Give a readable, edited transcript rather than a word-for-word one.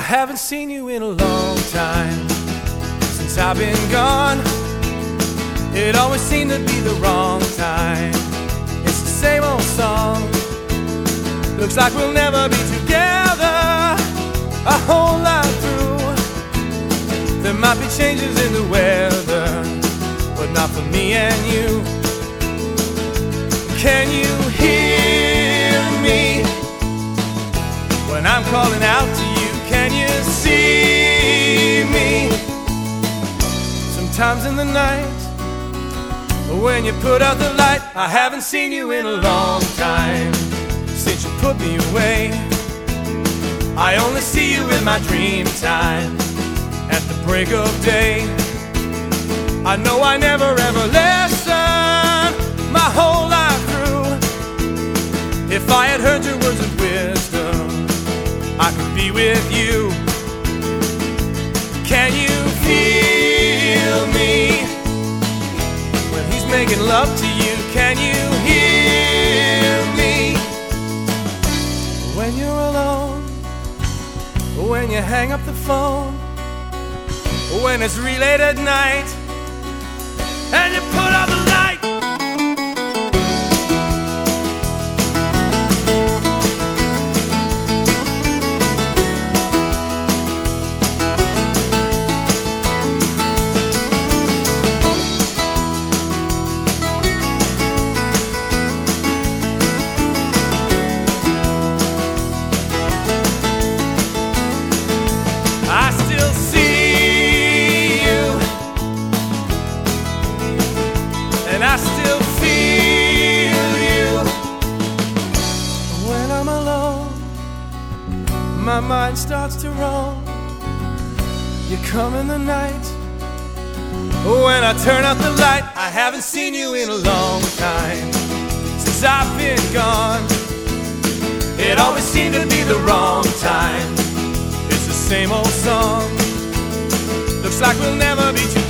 haven't seen you in a long time. Since I've been gone, it always seemed to be the wrong time. It's the same old song. Looks like we'll never be together a whole lot through. There might be changes in the weather, but not for me and you. Can you hear me when I'm calling out to you? Can you see me? Sometimes in the night, when you put out the light, I haven't seen you in a long time. Since you put me away, I only see you in my dream time. At the break of day, I know I never ever listened my whole life through. If I had heard your words of wisdom, I could be with you. Can you feel me when he's making love to you? Can you hear me when you're alone? When you hang up the phone? When it's real late at night and you put out the light? I still see you, and I still feel you. When I'm alone, my mind starts to roam. You come in the night, when I turn out the light. I haven't seen you in a long time. Since I've been gone, it always seemed to be the wrong time. It's the same old song. Looks like we'll never be together